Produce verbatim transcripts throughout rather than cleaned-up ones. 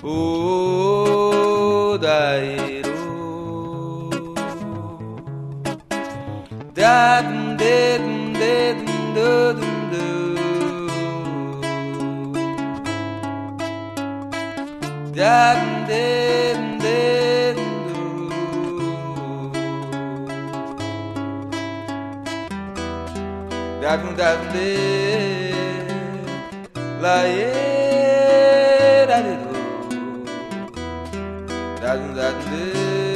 Oh, dairo. Da dum de dum de dum do dum do. Da dum de dum de dum do. Da dum da dum de la ye da de do. Da dum da dum de.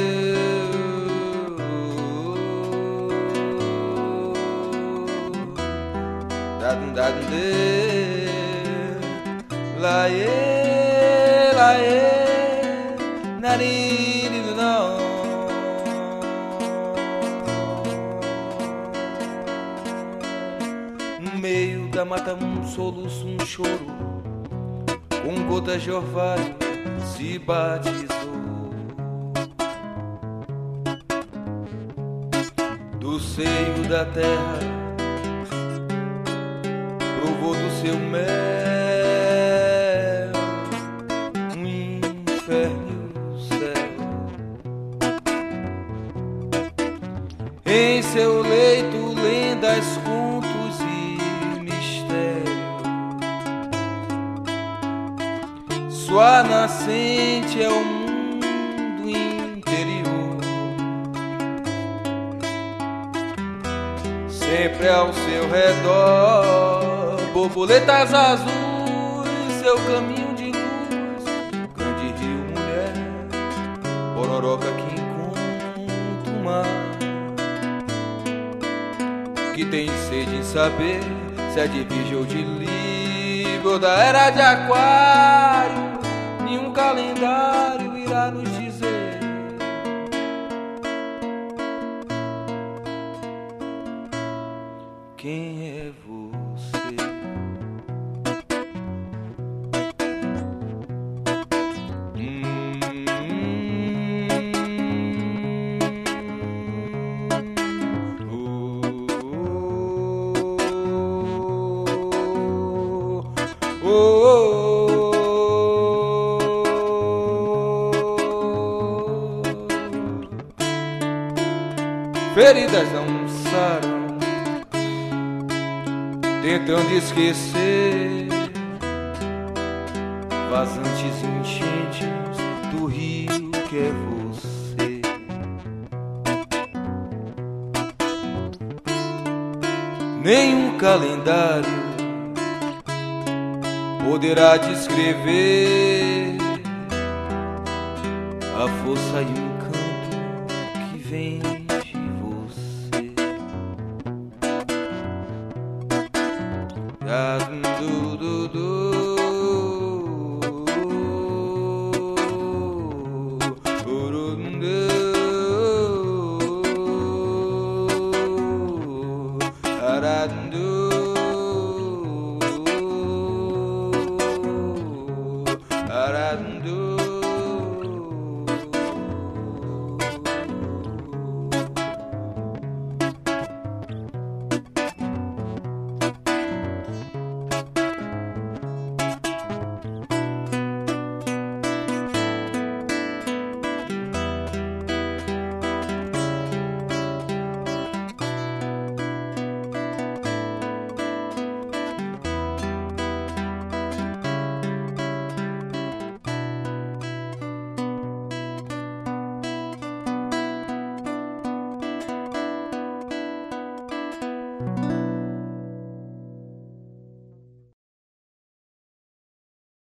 Da dum da dum de la ye la ye na ni ni no. No meio da mata um soluço, um choro, com gotas de orvalho se batizou. Do seio da terra provou do seu mel um inferno e o céu. Em seu leito lendas, contos e mistério. Sua nascente é o mundo interior. Sempre ao seu redor borboletas azuis, seu caminho de luz, grande rio, mulher, pororoca que encontra o mar, que tem sede em saber se é de virgem ou de Libra ou da era de Aquário. Nenhum calendário irá nos dizer quem é você. Feridas não saram, tentando esquecer vazantes e enchentes do rio que é você. Nenhum calendário poderá descrever a força e o encanto que vem